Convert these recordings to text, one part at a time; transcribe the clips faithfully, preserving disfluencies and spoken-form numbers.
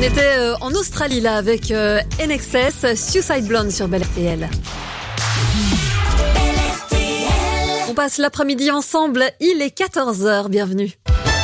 On était euh, en Australie là avec euh, N X S, Suicide Blonde sur Bel R T L. On passe l'après-midi ensemble, il est quatorze heures, bienvenue.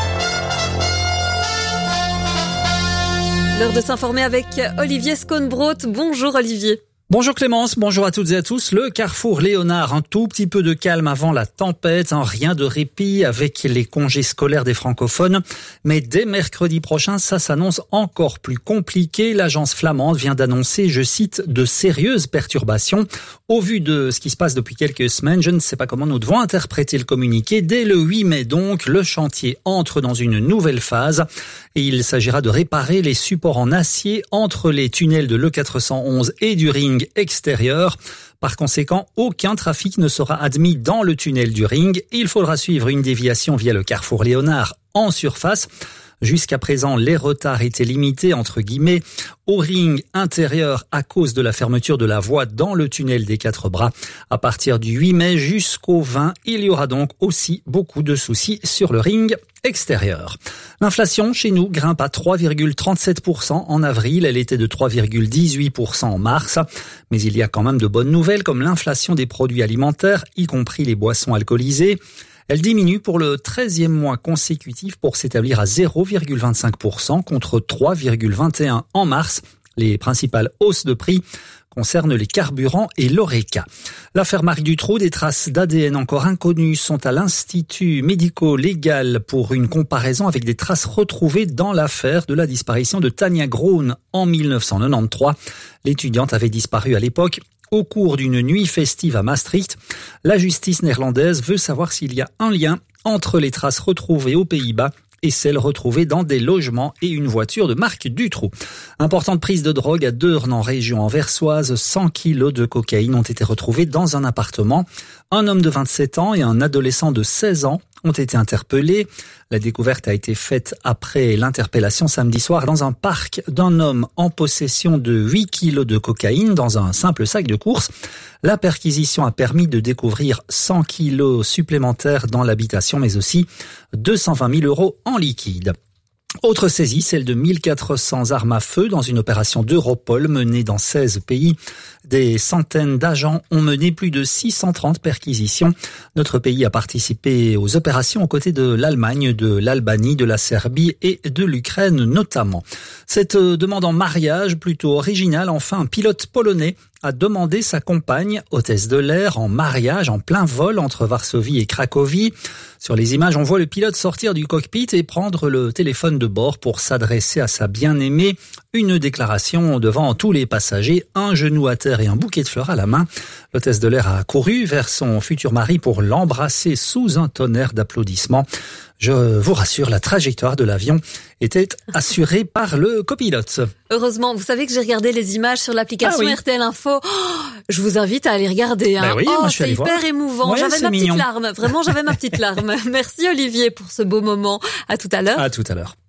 L'heure de s'informer avec Olivier Sconebrot. Bonjour Olivier. Bonjour Clémence, bonjour à toutes et à tous. Le carrefour Léonard, un tout petit peu de calme avant la tempête, hein, rien de répit avec les congés scolaires des francophones. Mais dès mercredi prochain, ça s'annonce encore plus compliqué. L'agence flamande vient d'annoncer, je cite, de sérieuses perturbations. Au vu de ce qui se passe depuis quelques semaines, je ne sais pas comment nous devons interpréter le communiqué. Dès le huit mai donc, le chantier entre dans une nouvelle phase et il s'agira de réparer les supports en acier entre les tunnels de l'E quatre cent onze et du ring extérieur. Par conséquent, aucun trafic ne sera admis dans le tunnel du ring. Il faudra suivre une déviation via le carrefour Léonard en surface. Jusqu'à présent, les retards étaient limités, entre guillemets, au ring intérieur à cause de la fermeture de la voie dans le tunnel des Quatre Bras. À partir du huit mai jusqu'au vingt, il y aura donc aussi beaucoup de soucis sur le ring extérieur. L'inflation chez nous grimpe à trois virgule trente-sept pour cent en avril. Elle était de trois virgule dix-huit pour cent en mars. Mais il y a quand même de bonnes nouvelles comme l'inflation des produits alimentaires, y compris les boissons alcoolisées. Elle diminue pour le treizième mois consécutif pour s'établir à zéro virgule vingt-cinq pour cent contre trois virgule vingt et un pour cent en mars. Les principales hausses de prix concernent les carburants et l'Oreca. L'affaire Marc Dutroux, des traces d'A D N encore inconnues sont à l'Institut médico-légal pour une comparaison avec des traces retrouvées dans l'affaire de la disparition de Tania Groen en mille neuf cent quatre-vingt-treize. L'étudiante avait disparu à l'époque au cours d'une nuit festive à Maastricht. La justice néerlandaise veut savoir s'il y a un lien entre les traces retrouvées aux Pays-Bas et celles retrouvées dans des logements et une voiture de Marc Dutroux. Importante prise de drogue à Deurne en région anversoise. cent kilos de cocaïne ont été retrouvés dans un appartement. Un homme de vingt-sept ans et un adolescent de seize ans ont été interpellés. La découverte a été faite après l'interpellation samedi soir dans un parc d'un homme en possession de huit kilos de cocaïne dans un simple sac de course. La perquisition a permis de découvrir cent kilos supplémentaires dans l'habitation, mais aussi deux cent vingt mille euros en liquide. Autre saisie, celle de mille quatre cents armes à feu dans une opération d'Europol menée dans seize pays. Des centaines d'agents ont mené plus de six cent trente perquisitions. Notre pays a participé aux opérations aux côtés de l'Allemagne, de l'Albanie, de la Serbie et de l'Ukraine notamment. Cette demande en mariage plutôt originale, enfin un pilote polonais a demandé sa compagne, hôtesse de l'air, en mariage en plein vol entre Varsovie et Cracovie. Sur les images, on voit le pilote sortir du cockpit et prendre le téléphone de bord pour s'adresser à sa bien-aimée. Une déclaration devant tous les passagers, un genou à terre et un bouquet de fleurs à la main. L'hôtesse de l'air a couru vers son futur mari pour l'embrasser sous un tonnerre d'applaudissements. Je vous rassure, la trajectoire de l'avion était assurée par le copilote. Heureusement, vous savez que j'ai regardé les images sur l'application ah oui. R T L Info. Oh, je vous invite à aller regarder. Hein. Ben oui, oh, moi je suis c'est hyper voir. émouvant. Ouais, j'avais ma mignon. petite larme. Vraiment, j'avais ma petite larme. Merci Olivier pour ce beau moment. À tout à l'heure. À tout à l'heure.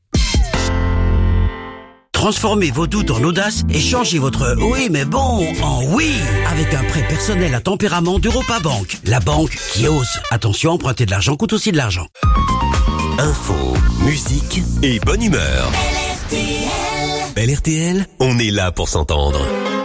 Transformez vos doutes en audace et changez votre « oui mais bon » en « oui » avec un prêt personnel à tempérament d'Europa Bank. La banque qui ose. Attention, emprunter de l'argent coûte aussi de l'argent. Info, musique et bonne humeur. Bel R T L, on est là pour s'entendre.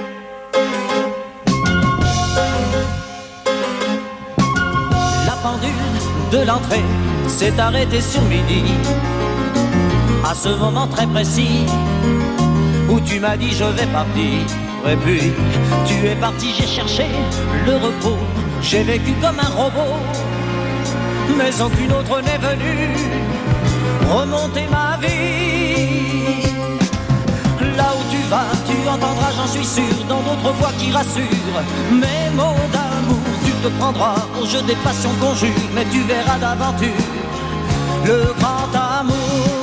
La pendule de l'entrée s'est arrêtée sur midi. À ce moment très précis où tu m'as dit je vais partir. Et puis tu es parti, j'ai cherché le repos. J'ai vécu comme un robot, mais aucune autre n'est venue remonter ma vie. Là où tu vas, tu entendras, j'en suis sûr, dans d'autres voix qui rassurent. Mes mots d'amour, tu te prendras au jeu des passions qu'on jure, mais tu verras d'aventure le grand amour.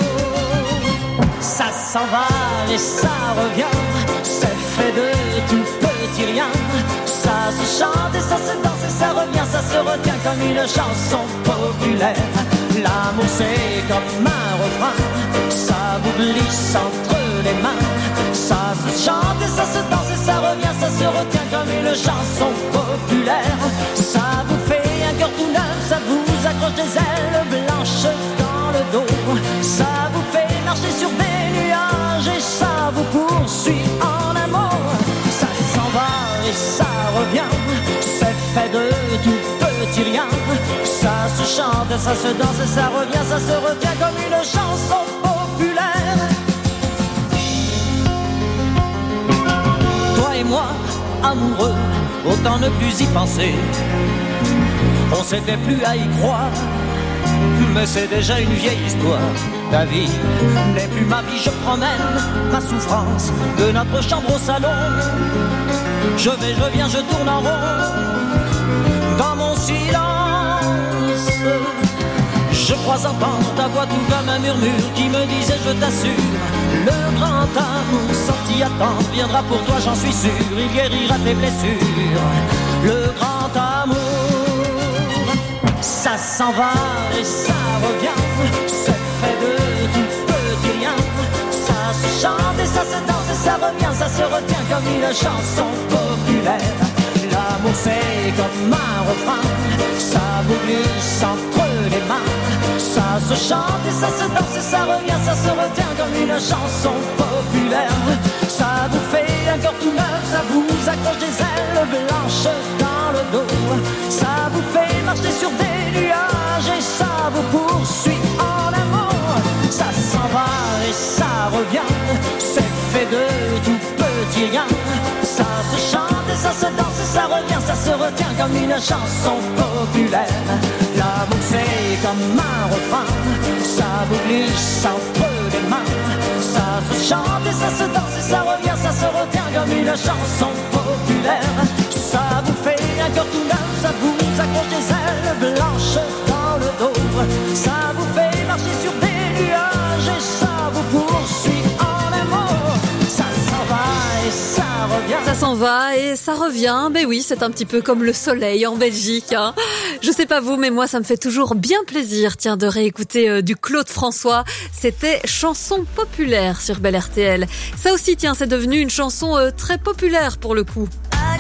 Ça s'en va et ça revient, c'est fait de tout petit rien. Ça se chante et ça se danse et ça revient, ça se retient comme une chanson populaire. L'amour c'est comme un refrain, ça vous glisse entre les mains. Ça se chante et ça se danse et ça revient, ça se retient comme une chanson populaire. Ça vous fait un cœur tout neuf, ça vous accroche des ailes blanches dans le dos. Ça vous fait marcher sur des nuages et ça vous dit rien. Ça se chante, ça se danse et ça revient, ça se retient comme une chanson populaire. Toi et moi, amoureux, autant ne plus y penser. On s'était plus à y croire, mais c'est déjà une vieille histoire. Ta vie n'est plus ma vie, je promène ma souffrance de notre chambre au salon. Je vais, je viens, je tourne en rond dans mon silence. Je crois entendre ta voix tout comme un murmure qui me disait je t'assure, le grand amour sorti à temps viendra pour toi, j'en suis sûr. Il guérira tes blessures, le grand amour. Ça s'en va et ça revient, c'est fait de tout petit rien. Ça se chante et ça se danse et ça revient, ça se retient comme une chanson populaire. L'amour c'est comme un refrain, ça vous glisse entre les mains. Ça se chante et ça se danse et ça revient, ça se retient comme une chanson populaire. Ça vous fait un cœur tout neuf, ça vous accroche des ailes blanches dans le dos. Ça vous fait marcher sur des nuages et ça vous poursuit en amour. Ça s'en va et ça revient, c'est fait de tout petit rien. Ça se chante et ça se danse et ça revient, ça se retient comme une chanson populaire. L'amour c'est comme un refrain, ça vous glisse entre les mains. Ça se chante et ça se danse et ça revient, ça se retient comme une chanson populaire. Ça vous fait un cœur tout neuf, ça vous accroche des ailes blanches dans le dos. Ça vous fait marcher sur des nuages et ça vous poursuit en amour. Ça s'en va et ça revient. Ça s'en va et ça revient. Ben oui, c'est un petit peu comme le soleil en Belgique. Hein. Je sais pas vous, mais moi, ça me fait toujours bien plaisir, tiens, de réécouter euh, du Claude François. C'était chanson populaire sur Belle R T L. Ça aussi, tiens, c'est devenu une chanson euh, très populaire pour le coup.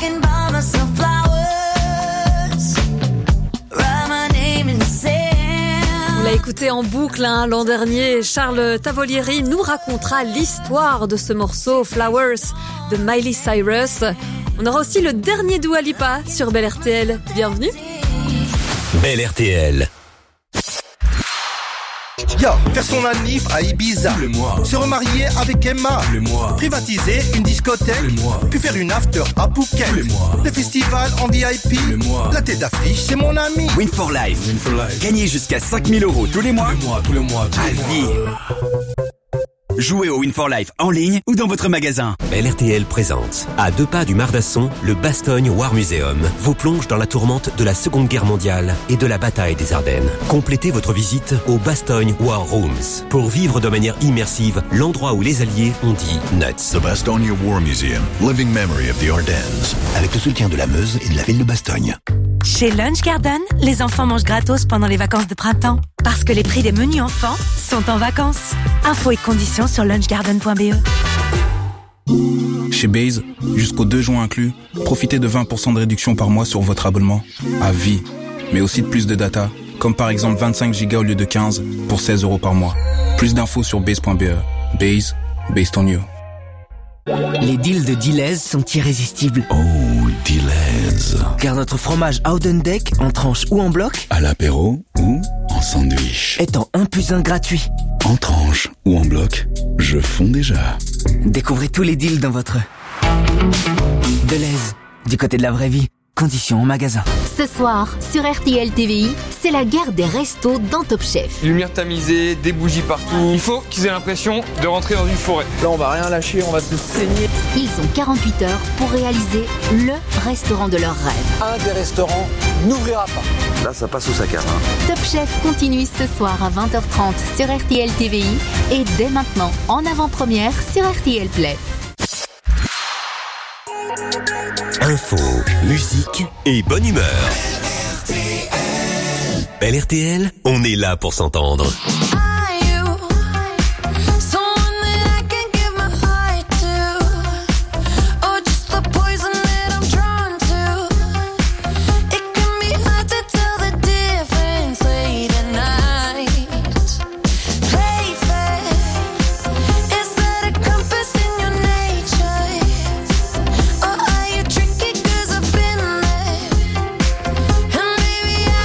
On l'a écouté en boucle hein, l'an dernier. Charles Tavolieri nous racontera l'histoire de ce morceau Flowers de Miley Cyrus. On aura aussi le dernier Dua Lipa sur Belle R T L. Bienvenue. Belle R T L. Yo, faire son anniv à Ibiza, le mois. Se remarier avec Emma, le mois. Privatiser une discothèque, le mois. Puis faire une after à Phuket, le mois. Le festival en V I P, le mois. La tête d'affiche, c'est mon ami. Win for Life. Win for Life. Gagnez jusqu'à cinq mille euros tous les mois. Tous les mois, tous les mois, tous les mois. Jouez au Win for Life en ligne ou dans votre magasin. Belle R T L présente, à deux pas du Mardasson, le Bastogne War Museum vous plonge dans la tourmente de la Seconde Guerre mondiale et de la bataille des Ardennes. Complétez votre visite au Bastogne War Rooms pour vivre de manière immersive l'endroit où les Alliés ont dit nuts. The Bastogne War Museum, living memory of the Ardennes. Avec le soutien de la Meuse et de la ville de Bastogne. Chez Lunch Garden, les enfants mangent gratos pendant les vacances de printemps. Parce que les prix des menus enfants sont en vacances. Infos et conditions sur lunch garden point b e. Chez Base, jusqu'au deux juin inclus, profitez de vingt pour cent de réduction par mois sur votre abonnement. À vie. Mais aussi de plus de data, comme par exemple vingt-cinq gigas au lieu de quinze pour seize euros par mois. Plus d'infos sur base point b e. Base, based on you. Les deals de Deleuze sont irrésistibles. Oh, Deleuze. Car notre fromage Howdendeck, en tranche ou en bloc, à l'apéro ou en sandwich, est en un plus un gratuit. En tranche ou en bloc, je fonds déjà. Découvrez tous les deals dans votre Deleuze, du côté de la vraie vie. Conditions en magasin. Ce soir, sur R T L T V I, c'est la guerre des restos dans Top Chef. Lumière tamisée, des bougies partout. Il faut qu'ils aient l'impression de rentrer dans une forêt. Là, on va rien lâcher, on va se saigner. Ils ont quarante-huit heures pour réaliser le restaurant de leurs rêves. Un des restaurants n'ouvrira pas. Là, ça passe au sac à main. Top Chef continue ce soir à vingt heures trente sur R T L T V I et dès maintenant en avant-première sur R T L Play. Info, musique et bonne humeur. Belle R T L, on est là pour s'entendre. Baby,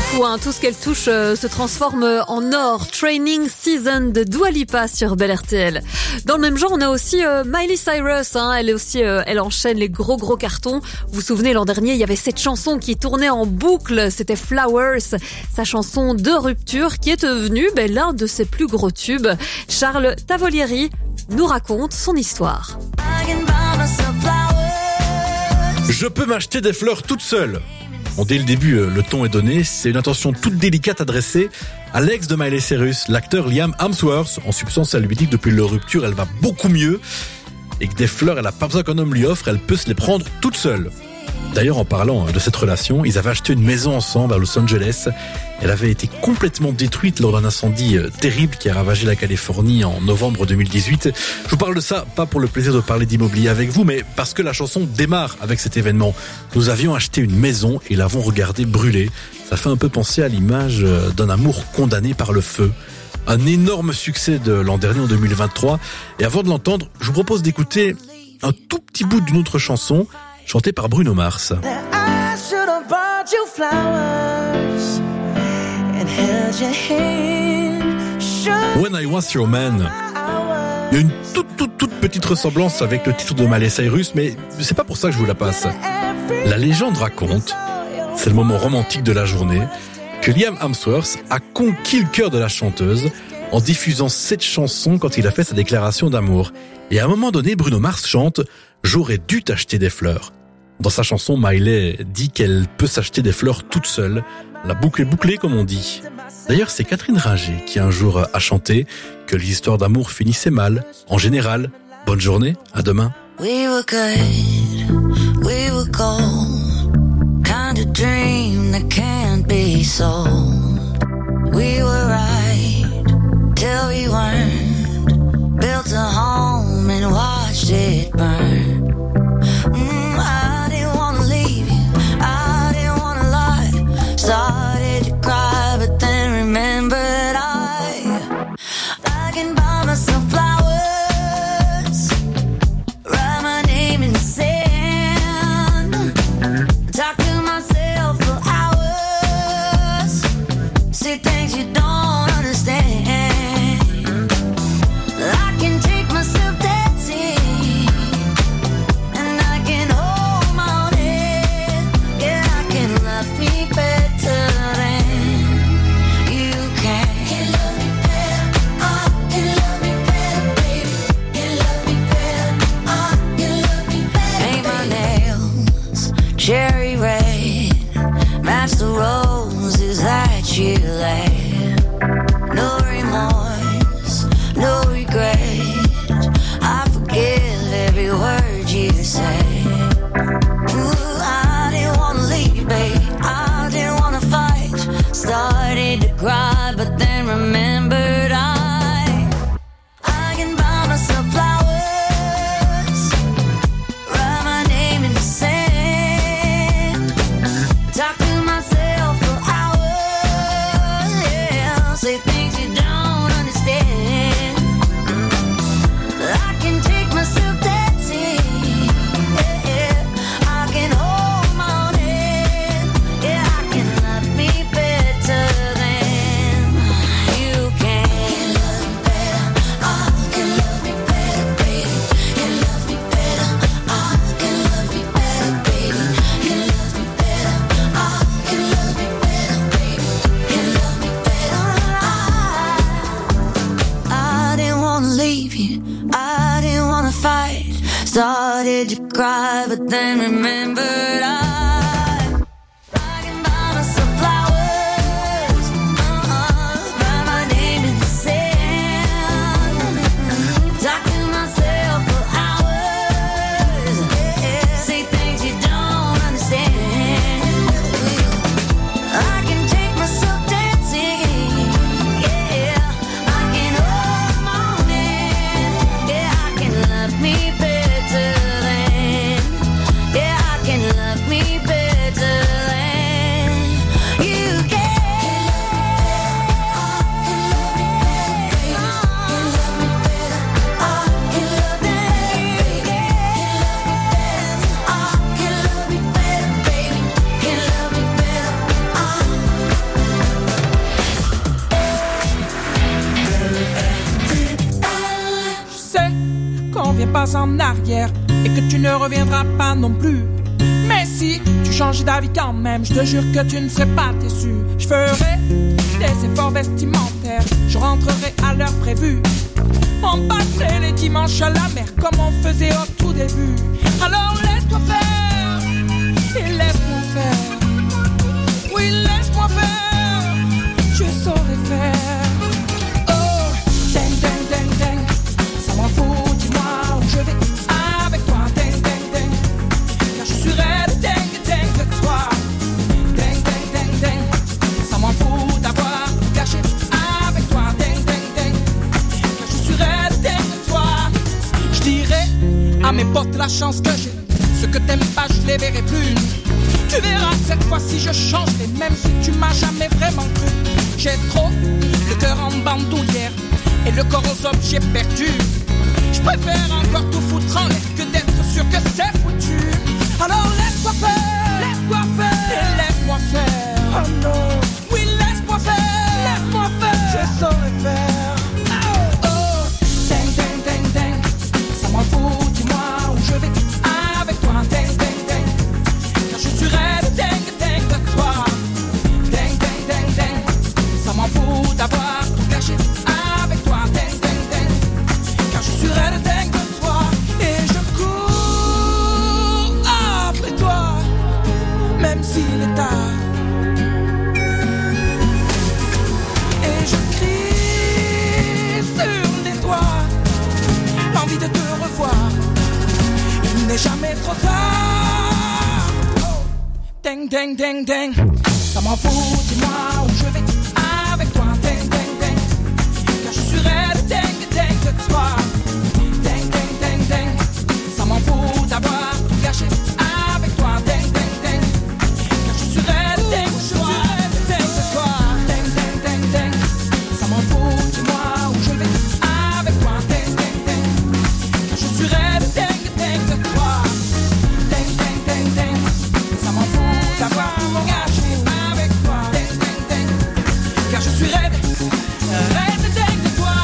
fou, hein. Tout ce qu'elle touche euh, se transforme en or. Training Season de Dua Lipa sur Bel R T L. Dans le même genre, on a aussi euh, Miley Cyrus. Hein. Elle est aussi, euh, elle enchaîne les gros gros cartons. Vous vous souvenez, l'an dernier, il y avait cette chanson qui tournait en boucle. C'était Flowers, sa chanson de rupture, qui est devenue ben, l'un de ses plus gros tubes. Charles Tavolieri nous raconte son histoire. Je peux m'acheter des fleurs toute seule. Bon, dès le début, le ton est donné. C'est une intention toute délicate adressée à l'ex de Miley Cyrus, l'acteur Liam Hemsworth. En substance, elle lui dit que depuis leur rupture, elle va beaucoup mieux et que des fleurs, elle n'a pas besoin qu'un homme lui offre, elle peut se les prendre toute seule. D'ailleurs, en parlant de cette relation, ils avaient acheté une maison ensemble à Los Angeles. Elle avait été complètement détruite lors d'un incendie terrible qui a ravagé la Californie en novembre deux mille dix-huit. Je vous parle de ça, pas pour le plaisir de parler d'immobilier avec vous, mais parce que la chanson démarre avec cet événement. Nous avions acheté une maison et l'avons regardée brûler. Ça fait un peu penser à l'image d'un amour condamné par le feu. Un énorme succès de l'an dernier en deux mille vingt-trois. Et avant de l'entendre, je vous propose d'écouter un tout petit bout d'une autre chanson chantée par Bruno Mars. When I Was Your Man. Il y a une toute toute toute petite ressemblance avec le titre de Miley Cyrus, mais c'est pas pour ça que je vous la passe. La légende raconte, c'est le moment romantique de la journée, que Liam Hemsworth a conquis le cœur de la chanteuse en diffusant cette chanson quand il a fait sa déclaration d'amour. Et à un moment donné, Bruno Mars chante « J'aurais dû t'acheter des fleurs ». Dans sa chanson, Miley dit qu'elle peut s'acheter des fleurs toute seule. La boucle est bouclée, comme on dit. D'ailleurs, c'est Catherine Ringer qui un jour a chanté que les histoires d'amour finissaient mal. En général, bonne journée, à demain. We were good, we were gold, kind of dream that can't be sold. We were right, till we weren't, built a home and watched it burn. Mm, I didn't wanna leave you, I didn't wanna lie, started to cry but then remembered I, I can buy myself flowers, write my name in the sand, talk to myself for hours, say things you don't understand. I can take myself dancing, and I can hold my own head. Yeah, I can love me better than you can. Can love me better, oh, can love me better, baby. Can love me better, oh, can love me better. Paint my nails cherry red, match the roses that you laid. No remorse, no regret, I forgive every word you say. Ooh, I didn't wanna leave, babe, I didn't wanna fight, started to cry but then remembered I, I can buy myself flowers, write my name in the sand, talk to myself for hours, yeah, say things you don't understand. I can take myself dancing, yeah, yeah. I can hold my own head, yeah, I can love me better than you can. Can love me better, oh, can love me better, baby. Can love me better, oh, can love me better, baby. Can love me better, oh, can love me better, baby. Can love me better, I, I didn't wanna leave you, I didn't wanna fight, started to cry but then remembered I, I can buy myself flowers, uh-uh, write my name in the sand, talk to myself for hours, yeah, say things you don't understand. I can take myself dancing, yeah, I can hold my own hand, yeah, I can love me better than, yeah, I can pas en arrière et que tu ne reviendras pas non plus. Mais si tu changes d'avis quand même, je te jure que tu ne serais pas déçu. Je ferai des efforts vestimentaires, je rentrerai à l'heure prévue. On passerait les dimanches à la mer comme on faisait au tout début. Alors laisse-toi faire et laisse-moi faire. Oui, laisse-moi faire, je saurai faire. Oh, ding, ding, ding, ding, ça m'en fout, dis-moi où je vais avec toi. Ding, ding, ding, car je suis raide, ding, ding de toi. Ding, ding, ding, ding, ça m'en fout d'avoir gâché avec toi. Ding, ding, ding, car je suis raide, ding de toi. Je dirais à mes potes la chance que j'ai, ceux que t'aimes pas je les verrai plus. Tu verras cette fois-ci je changerai, même si tu m'as jamais vraiment cru. J'ai trop le cœur en bandoulière et le corps aux objets perdus. Je préfère encore tout foutre en l'air que d'être sûr que c'est foutu. Alors laisse-moi faire, laisse-moi faire, et laisse-moi faire. Oh non, oui laisse-moi faire, laisse-moi faire, je saurai faire. Oh, oh, ding, ding, ding, ding, ça m'en fout, dis-moi où je vais avec toi. Ding, ding, ding, car je suis raide, ding, ding de toi. Ding, ding, ding, ding, ça m'en fout d'avoir tout gâché avec toi. Ding, ding, ding, car je suis raide, ding de toi. Et je cours après toi, même s'il est tard. Et je crie sur les toits, l'envie de te revoir. Il n'est jamais trop tard. Oh. Ding, ding, ding, ding, ça m'en fout, dis-moi où je vais avec toi. Ding, ding, ding, car je suis raide, ding, ding de toi. Ding, ding, ding, ding, ça m'en fout d'avoir tout gâché avec toi. Ding, ding, ding, car je suis raide, ding de toi. Ding de toi. Ding, ding, ding, ding, ça m'en fout, dis-moi où je vais avec toi. Ding, ding, ding, car je suis raide, ding, ding de toi. Ding, ding, ding, ding, ça m'en fout d'avoir tout gâché avec toi. Ding, ding, ding, car je suis raide, raide, ding de toi.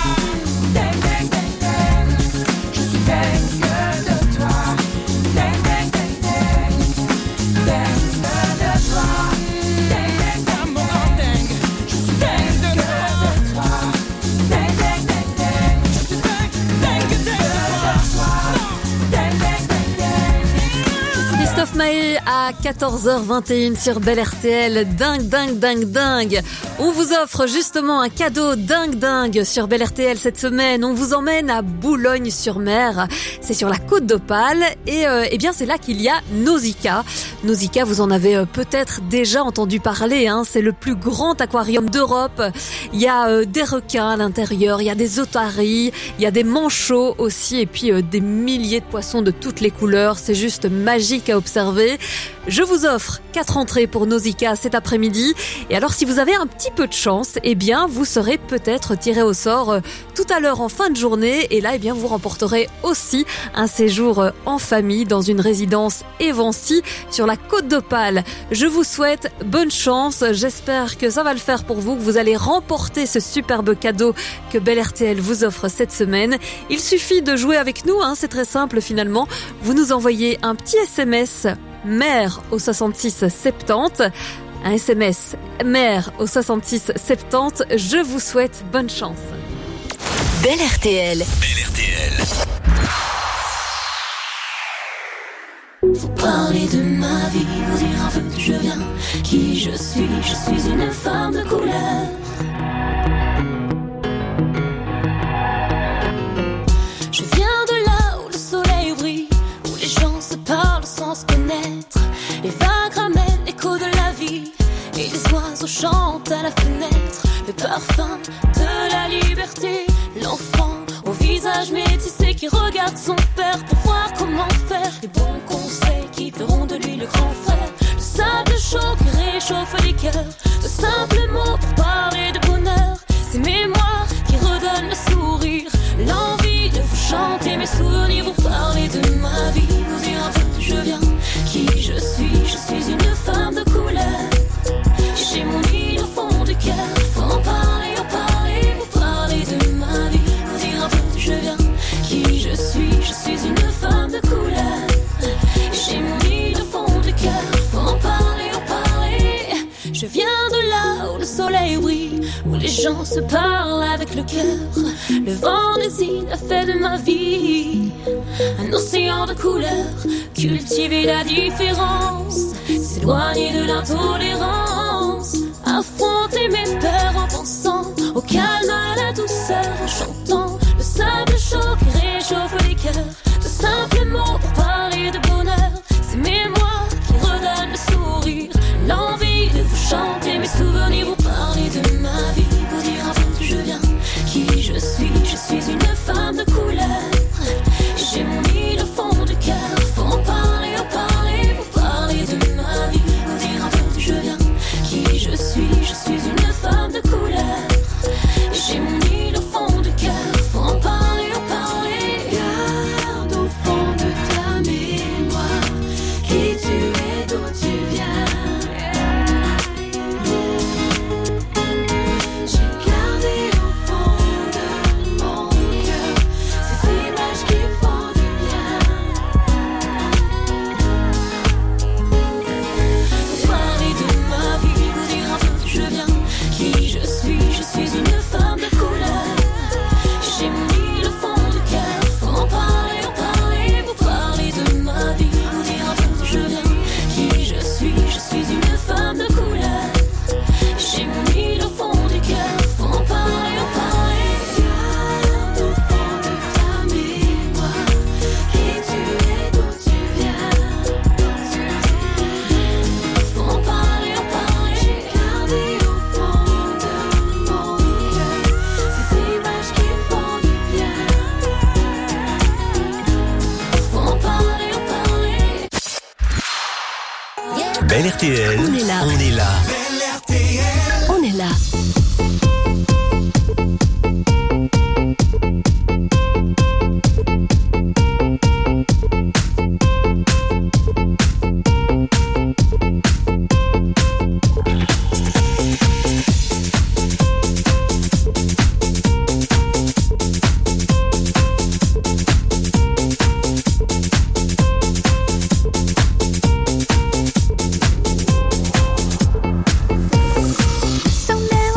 Ding, ding, ding, ding, je suis ding de toi. Ding, ding, ding, ding, ding de toi. Ding, ding, ça me rend dingue, je suis ding de toi. Ding, ding, ding, ding, je suis ding, ding, ding de toi. Ding, ding, ding, ding. Christophe Maé à quatorze heures vingt et une sur Bel R T L. Dingue, dingue, dingue, dingue. On vous offre justement un cadeau dingue, dingue sur Bel R T L cette semaine. On vous emmène à Boulogne-sur-Mer. C'est sur la côte d'Opale. Et euh, eh bien, c'est là qu'il y a Nausicaa. Nausicaa, vous en avez euh, peut-être déjà entendu parler. Hein. C'est le plus grand aquarium d'Europe. Il y a euh, des requins à l'intérieur. Il y a des otaries. Il y a des manchots aussi. Et puis euh, des milliers de poissons de toutes les couleurs. C'est juste magique à observer. Je vous offre quatre entrées pour Nausicaa cet après-midi. Et alors, si vous avez un petit peu de chance, eh bien, vous serez peut-être tiré au sort euh, tout à l'heure en fin de journée. Et là, eh bien, vous remporterez aussi un séjour euh, en famille dans une résidence Evancy sur la côte d'Opale. Je vous souhaite bonne chance. J'espère que ça va le faire pour vous, que vous allez remporter ce superbe cadeau que Bel R T L vous offre cette semaine. Il suffit de jouer avec nous, hein, c'est très simple finalement. Vous nous envoyez un petit S M S mère au soixante-six soixante-dix. Un S M S mère au soixante-six soixante-dix. Je vous souhaite bonne chance. Bel R T L. Bel R T L. Faut parler de ma vie, vous dire un peu d'où je viens, qui je suis, je suis une femme de couleur. Je viens de là où le soleil brille, où les gens se parlent sans se connaître. Les vagues ramènent l'écho de la vie, et les oiseaux chantent à la fenêtre. Le parfum de la liberté, l'enfant au visage métissé qui regarde son père pour voir comment faire. Les bons conseils qui feront de lui le grand frère. Le sable chaud qui réchauffe les cœurs. De simples mots pour parler de bonheur. Ces mémoires qui redonnent le sourire. L'envie de vous chanter mes souvenirs. Vous parler de ma vie, vous dire un peu d'où je viens, qui je suis. Je suis une femme de couleur. J'ai mon île au fond du cœur. Faut en parler, en parler. Vous parler de ma vie, vous dire un peu d'où je viens, qui je suis. Je viens de là où le soleil brille, où les gens se parlent avec le cœur. Le vent des îles a fait de ma vie un océan de couleurs. Cultiver la différence, s'éloigner de l'intolérance. Affronter mes peurs en pensant au calme, à la douceur, en chantant le sable chaud qui réchauffe les cœurs. De simples mots pour parler de bonheur, c'est mes mots qui redonnent le sourire, l'envie de vous chanter mes souvenirs, vous parler de ma vie, vous dire un peu d'où je viens, qui je suis. Je suis une femme de couleur, j'ai mon île au fond du cœur. Faut en parler, en parler, vous parler de ma vie, vous dire un peu d'où je viens, qui je suis. Je suis une femme de couleur, j'ai mon île au fond du cœur. Faut en parler, en parler. Garde au fond de ta mémoire qui tu es, d'où tu viens. J'ai gardé au fond de mon cœur ces images qui font du bien. Faut parler de ma vie, vous dire un peu d'où je viens, qui je suis. Je suis une femme de couleur, j'ai mon île au fond du cœur. Faut en parler, en parler, vous parler de ma vie, vous dire un peu d'où je viens, qui je suis. Je suis une femme de couleur, j'ai mon île au fond du cœur. Faut en parler, en parler. Garde au fond de ta mémoire qui tu es, d'où tu viens. Faut en parler, en parler. J'ai gardé au fond de mon cœur ces images qui font du bien. Faut en parler, en parler. Belle R T L, On est là. on est là. On est là. So many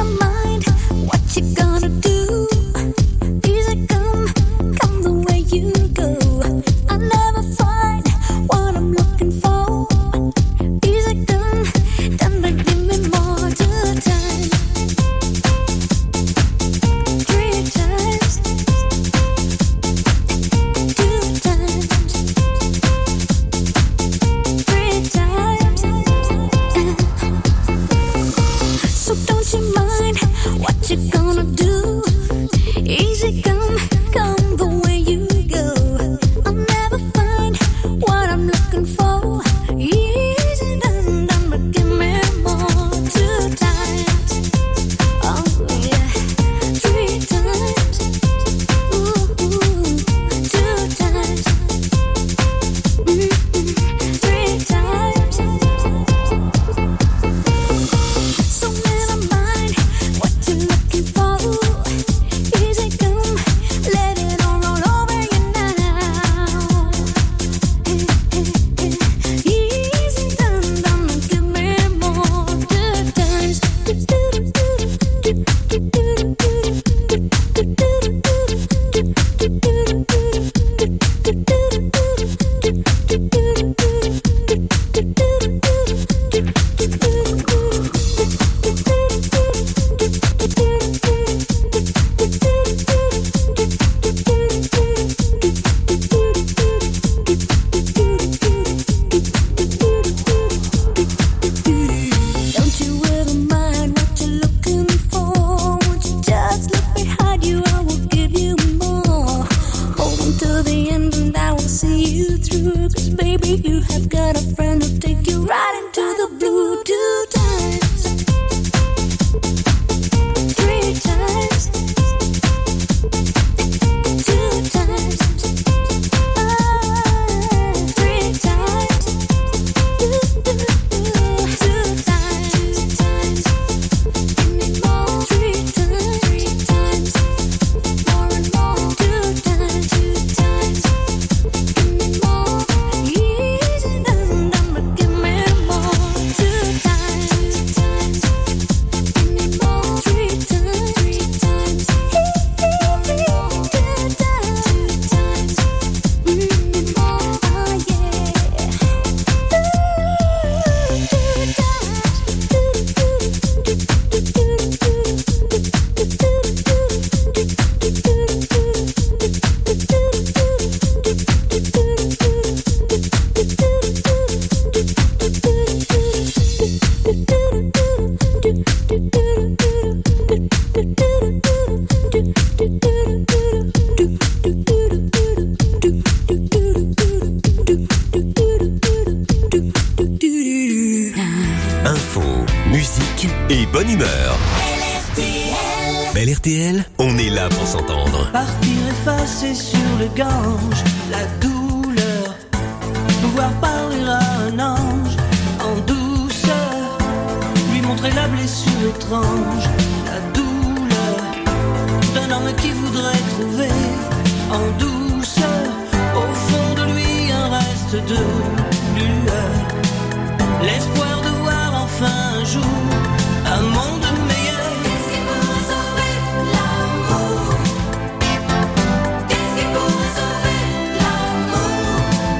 Info, musique et bonne humeur. Belle R T L, on est là pour s'entendre. Partir effacer sur le Gange, la douleur. Pouvoir parler à un ange en douceur. Lui montrer la blessure étrange, la douleur d'un homme qui voudrait trouver en douceur au fond de lui un reste de lueur. L'espoir de voir enfin un jour un monde meilleur. Qu'est-ce qui pourrait sauver l'amour? Qu'est-ce qui pourrait sauver l'amour?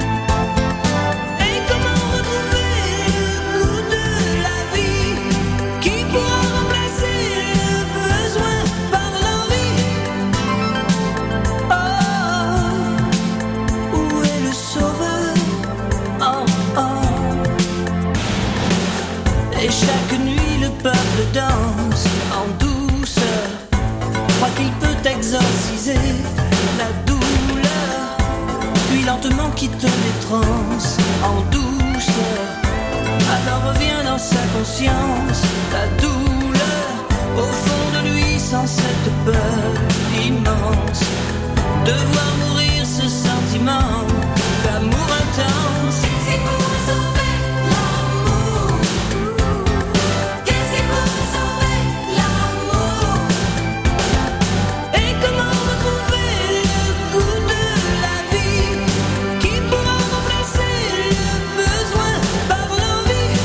Et comment retrouver le goût de la vie qui pourra remplacer le besoin par l'envie? Oh, où est le sauveur? Oh, oh. Et chaque nuit le peuple danse en douceur. Croit qu'il peut exorciser la douleur. Puis lentement quitte les transes en douceur. Alors revient dans sa conscience la douleur. Au fond de lui sans cette peur immense de voir mourir ce sentiment d'amour intense. C'est pour sauver l'amour. Qu'est-ce qui pourrait sauver l'amour? Et comment retrouver le goût de la vie qui pourra remplacer le besoin par l'envie?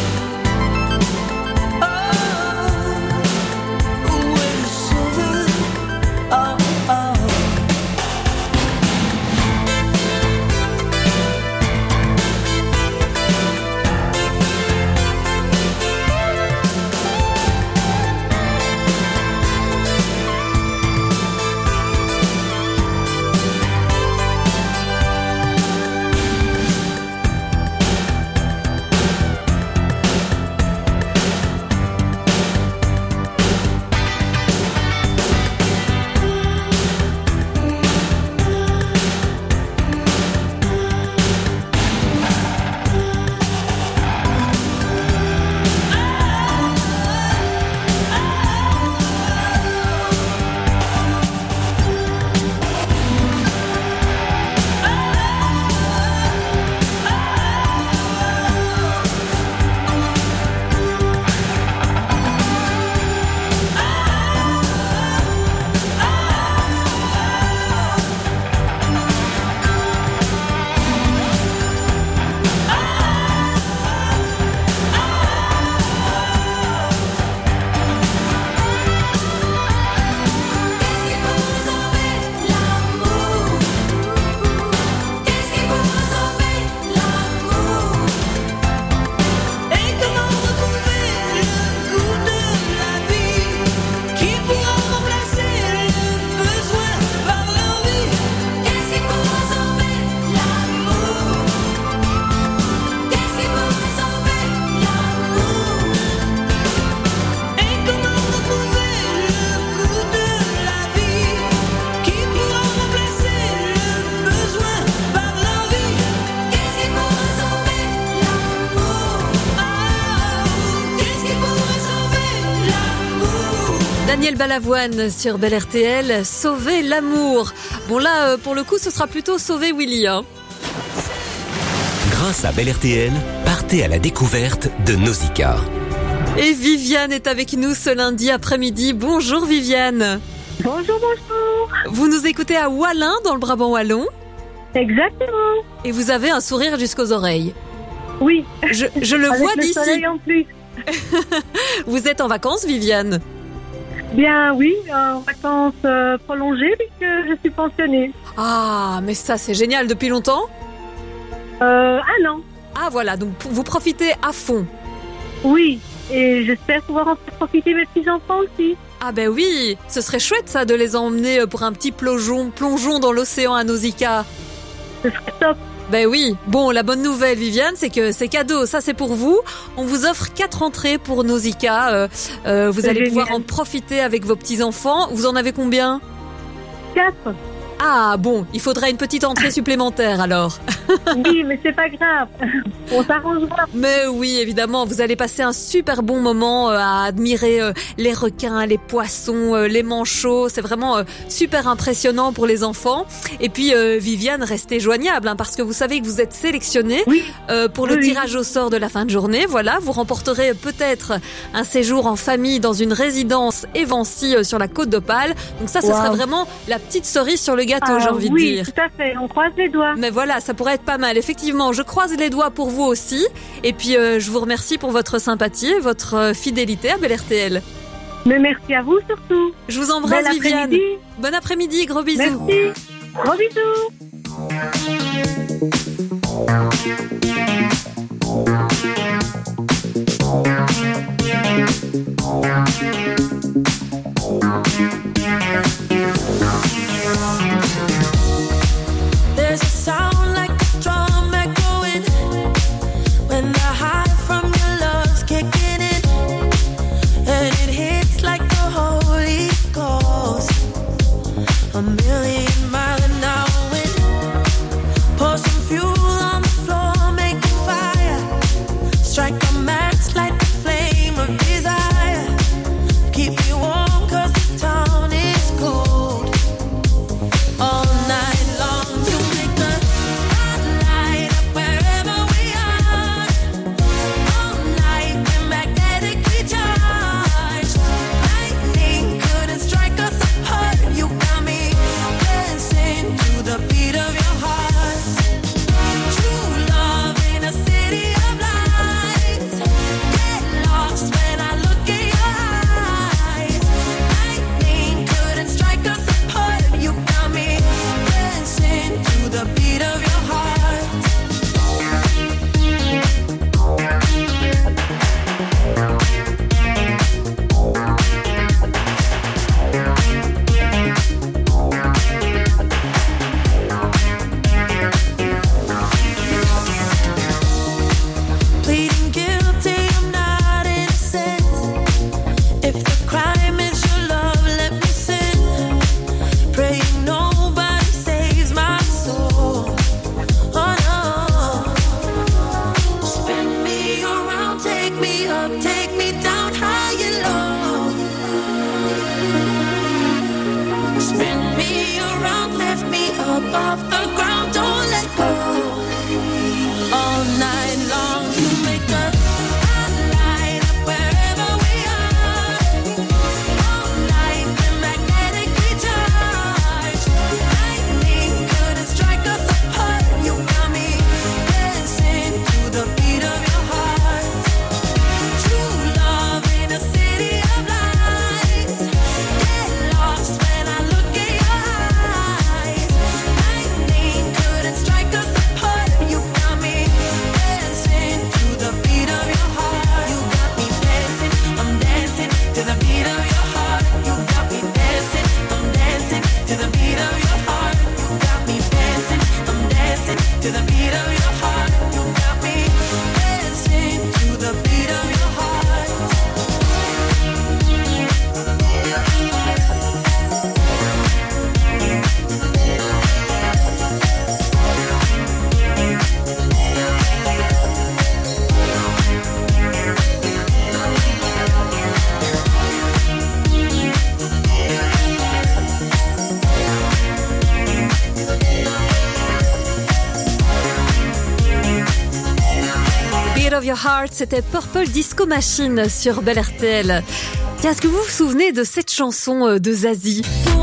Oh, où est le sauveur? Oh, oh. Daniel Balavoine sur Belle R T L, sauver l'amour. Bon là, euh, pour le coup, ce sera plutôt sauver Willy. Hein. Grâce à Belle R T L, partez à la découverte de Nausicaa. Et Viviane est avec nous ce lundi après-midi. Bonjour Viviane. Bonjour, bonjour. Vous nous écoutez à Wallin, dans le Brabant wallon. Exactement. Et vous avez un sourire jusqu'aux oreilles. Oui. Je, je le Avec vois le d'ici. soleil en plus. Vous êtes en vacances, Viviane? Bien oui, en vacances euh, prolongées puisque je suis pensionnée. Ah, mais ça c'est génial. Depuis longtemps? Euh, un an. Ah voilà, donc vous profitez à fond. Oui, et j'espère pouvoir en faire profiter mes petits-enfants aussi. Ah ben oui, ce serait chouette ça de les emmener pour un petit plongeon, plongeon dans l'océan à Nausicaa. Ce serait top. Ben oui. Bon, la bonne nouvelle, Viviane, c'est que c'est cadeau. Ça, c'est pour vous. On vous offre quatre entrées pour Nausicaa. Euh, euh, vous C'est allez génial. pouvoir en profiter avec vos petits-enfants. Vous en avez combien ? Quatre. Ah bon, il faudra une petite entrée supplémentaire alors. Oui, mais c'est pas grave. On s'arrangera. Mais oui, évidemment, vous allez passer un super bon moment euh, à admirer euh, les requins, les poissons, euh, les manchots. C'est vraiment euh, super impressionnant pour les enfants. Et puis, euh, Viviane, restez joignable hein, parce que vous savez que vous êtes sélectionnée euh, pour le Oui, oui. tirage au sort de la fin de journée. Voilà, vous remporterez peut-être un séjour en famille dans une résidence Evancy euh, sur la côte d'Opale. Donc ça, ce Wow. sera vraiment la petite cerise sur le gâteau, Ah, j'ai envie oui, de dire. tout à fait. On croise les doigts. Mais voilà, ça pourrait être pas mal. Effectivement, je croise les doigts pour vous aussi. Et puis, euh, je vous remercie pour votre sympathie et votre euh, fidélité à Bel R T L. Mais merci à vous surtout. Je vous embrasse, Bel Viviane. après-midi. Bon après-midi, gros bisous. Merci. Gros bisous. There's a sound like a drum echoing when the high from your love's kicking in, and it hits like the Holy Ghost. A million mile an hour wind. Pour some fuel on the floor, make a fire. Strike a match, light the flame of desire. Keep me warm 'cause this town is cold. All night long, you make the spotlight up wherever we are. All night, we're magnetically charged. Lightning couldn't strike us apart. You got me dancing to the beat of your heart. True love in a city of lights. Get lost when I look in your eyes. Lightning couldn't strike us apart. You got me dancing to the beat of your heart. Pleading guilty, I'm not innocent. If the crime is your love, let me sin. Praying nobody saves my soul. Oh no. Spin me around, take me up, take me down high and low. Spin me around, lift me up off the ground, don't let go. All night long, you make the spotlight up wherever we are. All night, we're magnetically charged. Lightning couldn't strike us apart. You got me dancing to the beat of your heart. True love in a city of lights. Get lost when I look in your eyes. Lightning couldn't strike us apart. You got me dancing to the beat of your heart. You got me dancing, I'm dancing to the beat of your heart. You got me dancing, I'm dancing to the beat of your heart. You got me dancing, I'm dancing to the beat of your heart. You got me dancing to the beat of your heart. Beat of Your Heart, c'était Purple Disco Machine sur Bel R T L. Tiens, est-ce que vous vous souvenez de cette chanson euh, de Zazie ?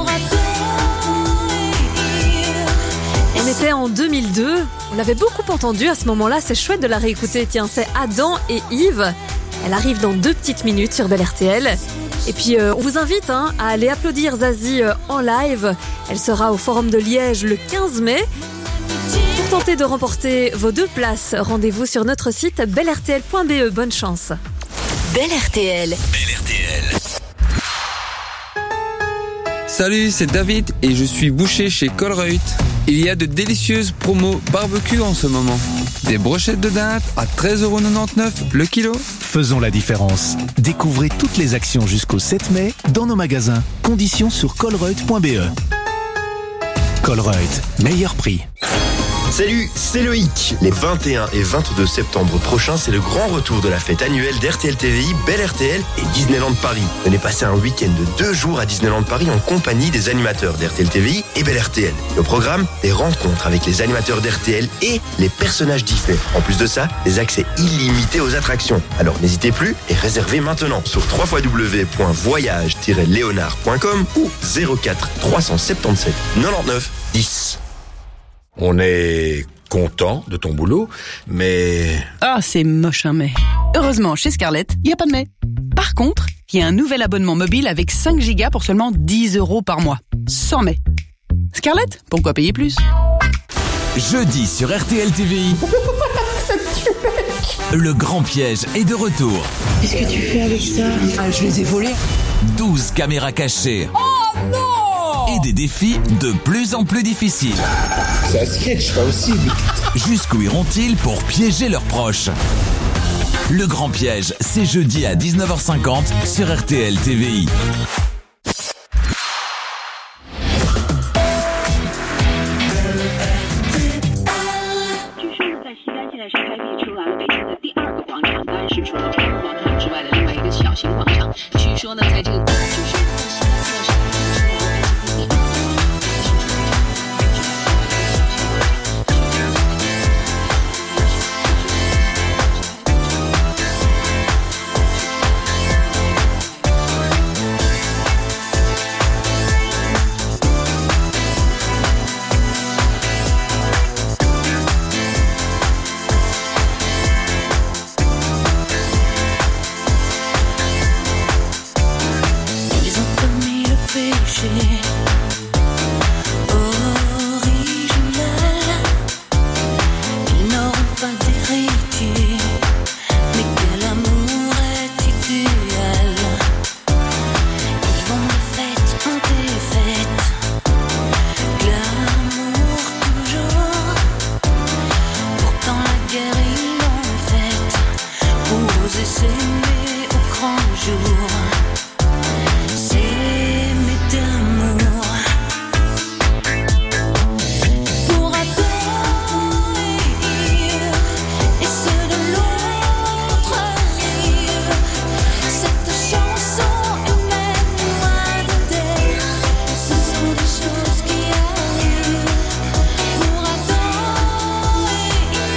On était en deux mille deux, on l'avait beaucoup entendue à ce moment-là, c'est chouette de la réécouter. Tiens, c'est Adam et Yves. Elle arrive dans deux petites minutes sur Bel R T L. Et puis, euh, on vous invite hein, à aller applaudir Zazie euh, en live. Elle sera au Forum de Liège le quinze mai. Pour tenter de remporter vos deux places, rendez-vous sur notre site bel r t l point b e. Bonne chance. Bel R T L. Bel R T L. Salut, c'est David et je suis boucher chez Colruyt. Il y a de délicieuses promos barbecue en ce moment. Des brochettes de dinde à treize euros quatre-vingt-dix-neuf le kilo. Faisons la différence. Découvrez toutes les actions jusqu'au sept mai dans nos magasins. Conditions sur colruyt point b e. Colruyt, meilleur prix. Salut, c'est Loïc. Les vingt et un et vingt-deux septembre prochains, c'est le grand retour de la fête annuelle d'R T L T V I, Bel R T L et Disneyland Paris. Venez passer un week-end de deux jours à Disneyland Paris en compagnie des animateurs d'R T L T V I et Bel R T L. Le programme, des rencontres avec les animateurs d'R T L et les personnages Disney. En plus de ça, des accès illimités aux attractions. Alors n'hésitez plus et réservez maintenant sur w w w point voyage tiret léonard point com ou zéro quatre trois cent soixante-dix-sept quatre-vingt-dix-neuf dix. On est content de ton boulot, mais... Ah, c'est moche, hein, mais... Heureusement, chez Scarlett, il n'y a pas de mais. Par contre, il y a un nouvel abonnement mobile avec cinq gigas pour seulement dix euros par mois. Sans mais. Scarlett, pourquoi payer plus? Jeudi sur R T L T V I. Le grand piège est de retour. Qu'est-ce que tu fais avec ça? Ah, je les ai volés. douze caméras cachées. Oh non! Et des défis de plus en plus difficiles. C'est un sketch, pas possible. Jusqu'où iront-ils pour piéger leurs proches? Le grand piège, c'est jeudi à dix-neuf heures cinquante sur R T L T V I.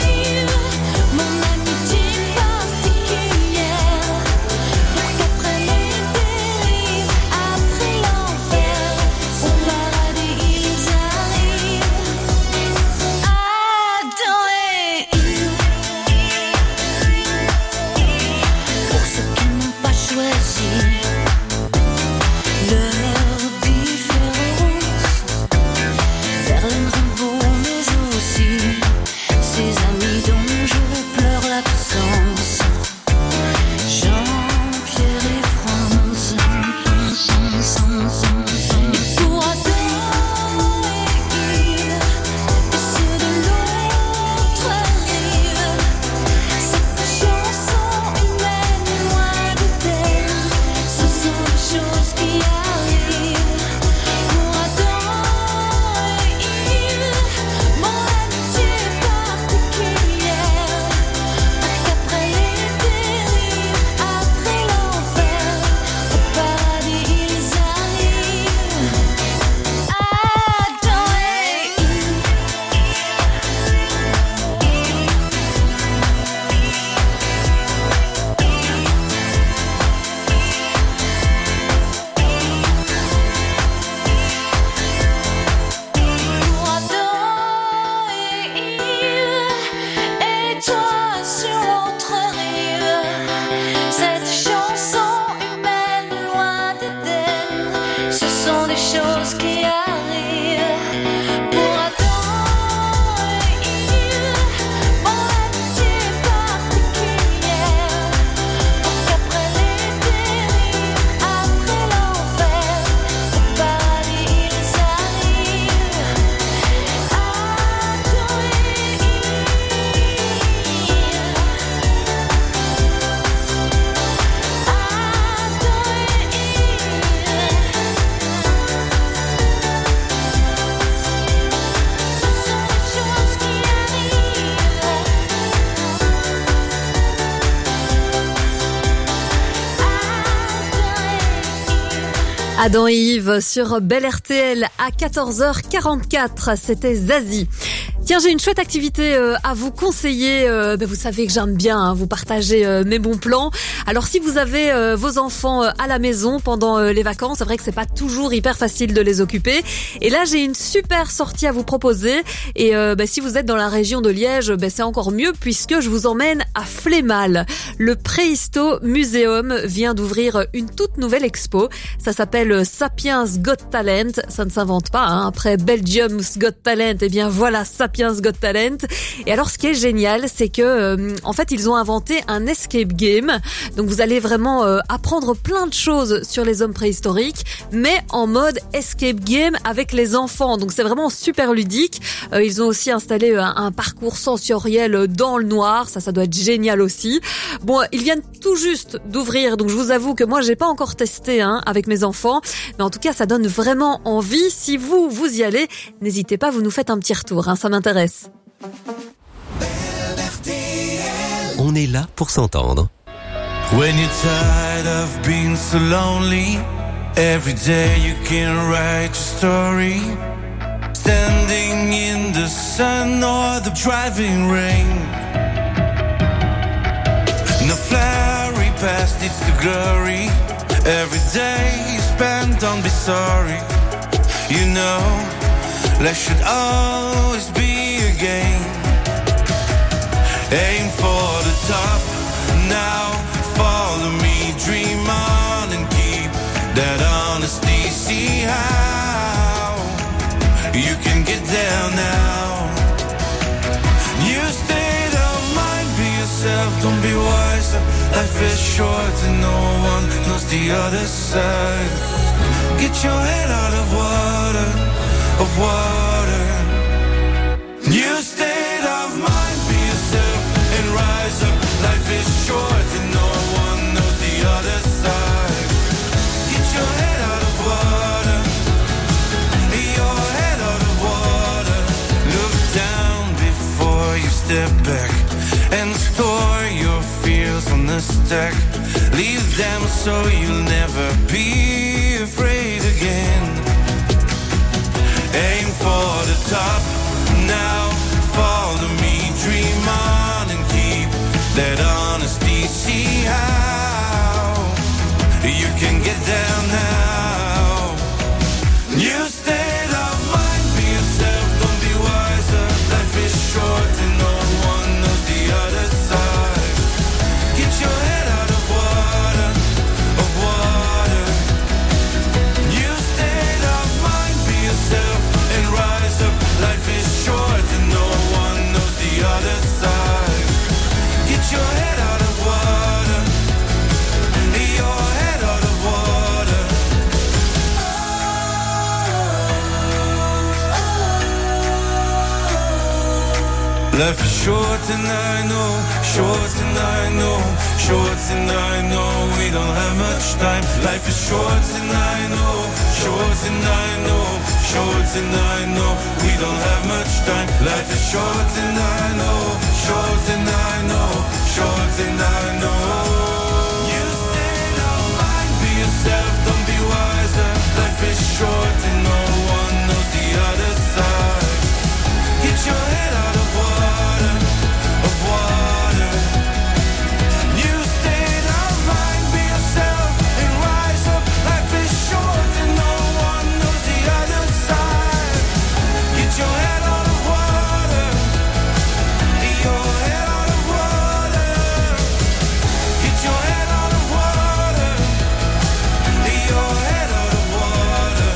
Mon amitié particulière, pour qu'après Adam et Yves sur Bel R T L à quatorze heures quarante-quatre. C'était Zazie. Tiens, j'ai une chouette activité euh, à vous conseiller. Euh, ben vous savez que j'aime bien hein, vous partager euh, mes bons plans. Alors si vous avez euh, vos enfants euh, à la maison pendant euh, les vacances, c'est vrai que c'est pas toujours hyper facile de les occuper. Et là, j'ai une super sortie à vous proposer. Et euh, ben, si vous êtes dans la région de Liège, ben, c'est encore mieux puisque je vous emmène à Flémal. Le Préhisto Museum vient d'ouvrir une toute nouvelle expo. Ça s'appelle Sapiens Got Talent. Ça ne s'invente pas. Hein. Après Belgium's Got Talent, eh bien voilà Sapiens Got Talent. Et alors, ce qui est génial, c'est que, euh, en fait, ils ont inventé un escape game. Donc, vous allez vraiment euh, apprendre plein de choses sur les hommes préhistoriques, mais en mode escape game avec les enfants. Donc, c'est vraiment super ludique. Euh, ils ont aussi installé un, un parcours sensoriel dans le noir. Ça, ça doit être génial aussi. Bon, ils viennent tout juste d'ouvrir. Donc, je vous avoue que moi, j'ai pas encore testé hein, avec mes enfants. Mais en tout cas, ça donne vraiment envie. Si vous, vous y allez, n'hésitez pas, vous nous faites un petit retour. Hein, ça m'intéresse. On est là pour s'entendre. When you're tired of being so lonely, every day you can write your story. Standing in the sun or the driving rain. No flowery past, it's the glory. Every day you spend, don't be sorry. You know, life should always be a game. Aim for the top, now follow me, dream on and keep that honesty. See how you can get down now. New state of mind, be yourself, don't be wiser. Life is short and no one knows the other side. Get your head out of water, of water. New state of mind, be yourself and rise up. Life is short and no one knows the other side. Get your head out of water, your head out of water. Look down before you step back and store your fears on the stack. Leave them so you'll never be afraid again. Aim for the top, now follow me, dream on and keep that honesty. See how you can get down now. New state of mind, be yourself, don't be wiser. Life is short and no one knows the other side. Get your head out of water, of water. New state of mind, be yourself and rise up. Life is short and no one knows the other side. Get your head out of water, your head out of water. Life is short and I know, short and I know, short and I know we don't have much time. Life is short and I know, short and I know, short and I know we don't have much time. Life is short and I know, short and I know, short and I know. You stay of mind, be yourself, don't be wiser. Life is short and no one knows the other side. Get your head out of water, of water. New state of mind, be yourself and rise up. Life is short and no one knows the other side. Get your head out of water, your head out of water. Get your head out of water, your head out of water.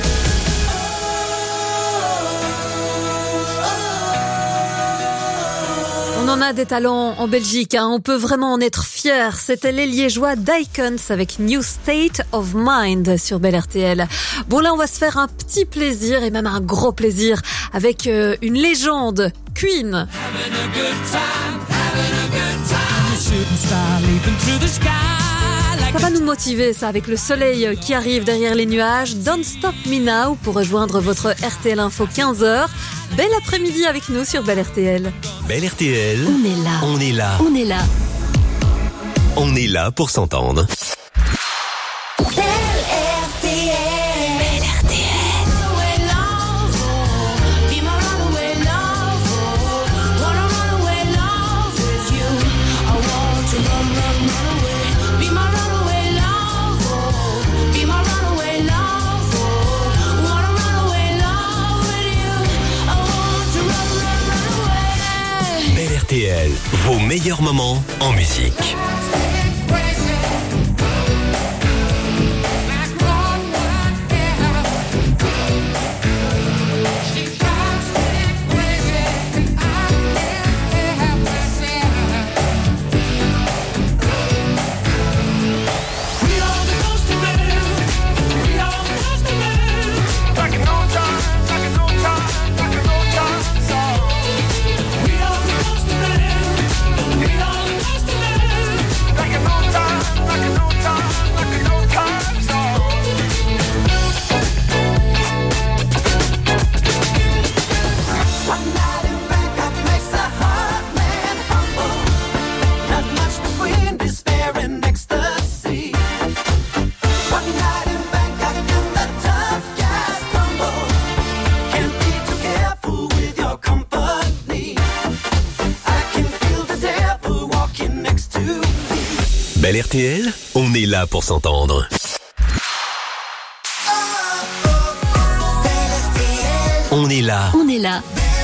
On en a des talents en Belgique, hein. On peut vraiment en être fier. C'était les Liégeois d'Icons avec New State of Mind sur Bel R T L. Bon, là, on va se faire un petit plaisir et même un gros plaisir avec euh, une légende, Queen. Ça va nous motiver, ça, avec le soleil qui arrive derrière les nuages. Don't Stop Me Now pour rejoindre votre R T L Info quinze heures. Bel après-midi avec nous sur Bel R T L. Bel R T L. On est là. On est là. On est là. On est là pour s'entendre. Bel R T L. vos meilleurs moments en musique. Belle R T L, on est là pour s'entendre. On est là. On est là.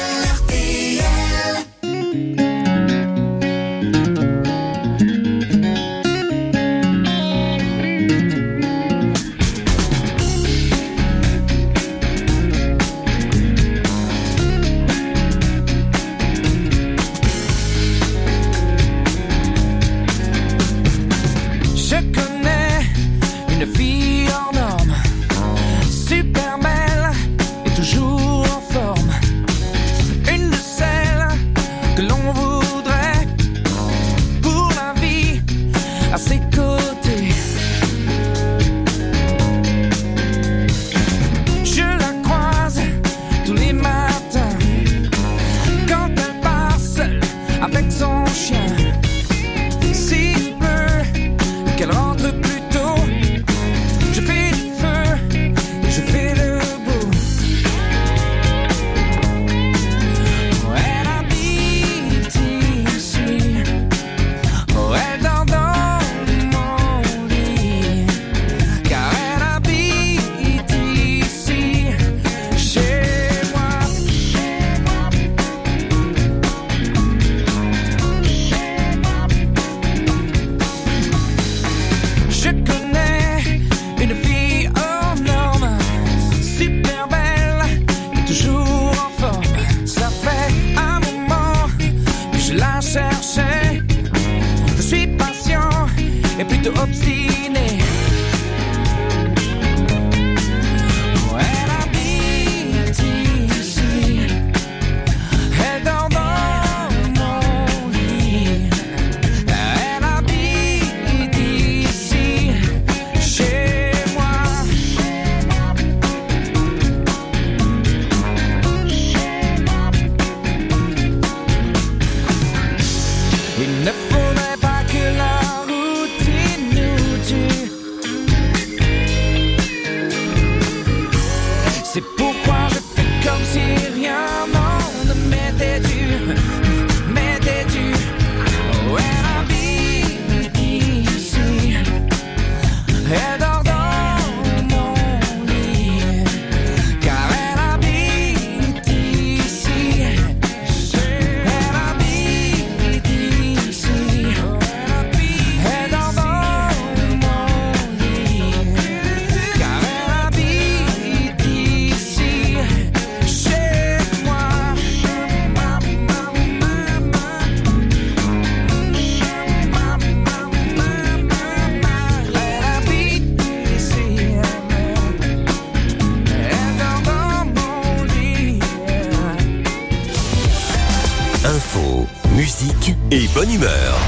Et bonne humeur.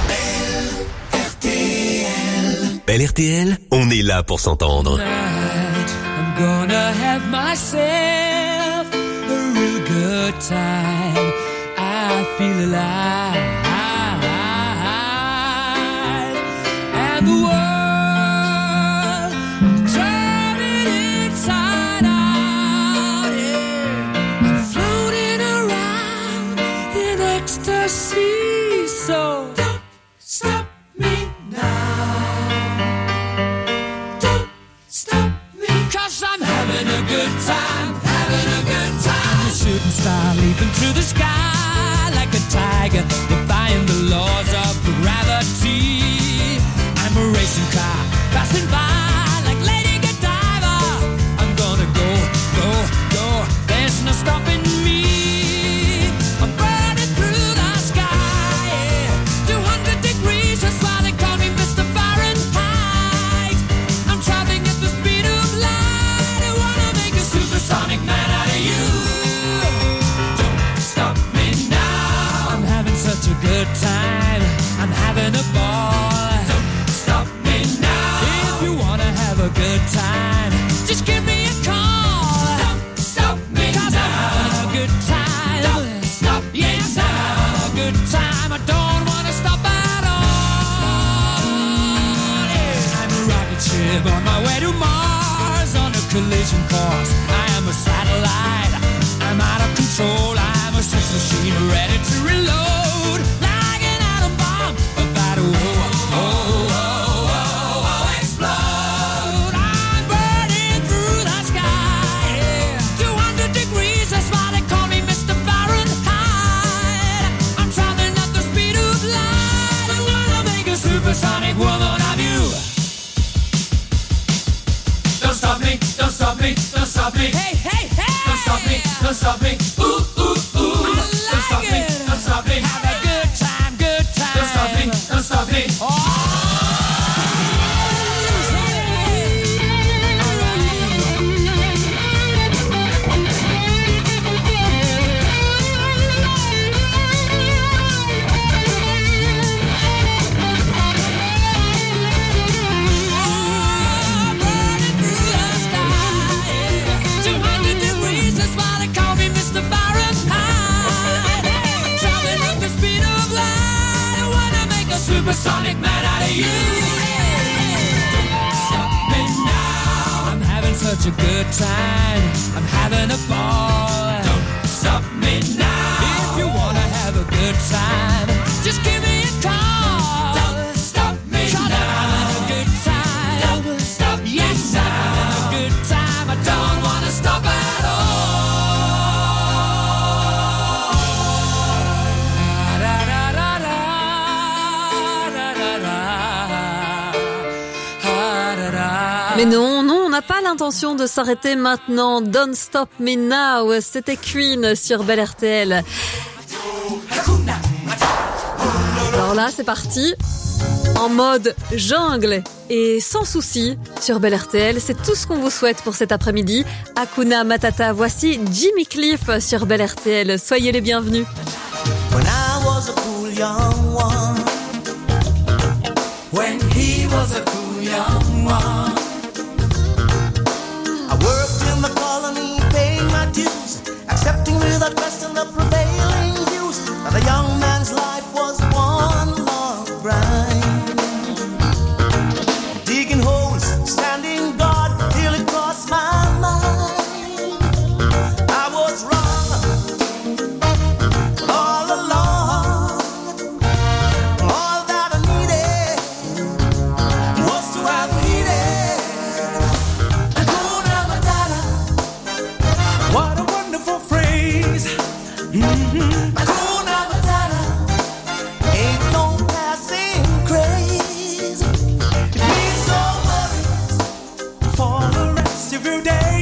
Belle R T L, on est là pour s'entendre. I'm gonna have myself a real good time. I feel alive. And the world, I'm turning inside out. Yeah. I'm floating around in ecstasy. So don't stop me now. Don't stop me. Cause I'm having a good time, having a good time. I'm a shooting star leaping through the sky like a tiger, defying the time. Just give me a call. Don't stop me now. I'm having a good time. Don't stop me yes, now. I'm having a good time. I don't wanna stop at all. Yeah. I'm a rocket ship on my way to Mars on a collision course. I am a satellite. I'm out of control. I'm a sex machine ready to reload. Like an atom bomb about to oh, oh, oh, oh, oh, explode. I'm burning through the sky. Yeah. two hundred degrees, that's why they call me Mister Fahrenheit. I'm traveling at the speed of light. I wanna make a supersonic woman of you. Don't stop me, don't stop me, don't stop me. Hey, hey, hey! Don't stop me, don't stop me. Ooh, ooh, ooh. I like don't stop it. me, don't stop me. Have a good time, good time. Don't stop me, don't stop me. Oh. Supersonic man out of you. Don't stop me now. I'm having such a good time. I'm having a ball. Don't stop me now. If you wanna have a good time, just give me a call. Don't stop me now. I'm having a good time. Don't stop me yes, now. I'm having a good time. I don't wanna stop at all. Mais non, non, on n'a pas l'intention de s'arrêter maintenant. Don't Stop Me Now, c'était Queen sur Bel R T L. Alors là, c'est parti. En mode jungle et sans souci sur Bel R T L. C'est tout ce qu'on vous souhaite pour cet après-midi. Hakuna Matata, voici Jimmy Cliff sur Bel R T L. Soyez les bienvenus. When I was a cool young one, when he was a cool young one, I worked in the colony, paying my dues, accepting without question the prevailing views that a young man's life was one long grind. Digging holes, standing guard, till it crossed my mind. I was wrong all along. All that I needed was to have needed Hakuna Matata. What a wonderful phrase. Mm-hmm. Hakuna Matata ain't no passing craze. It means no worries for the rest of your day.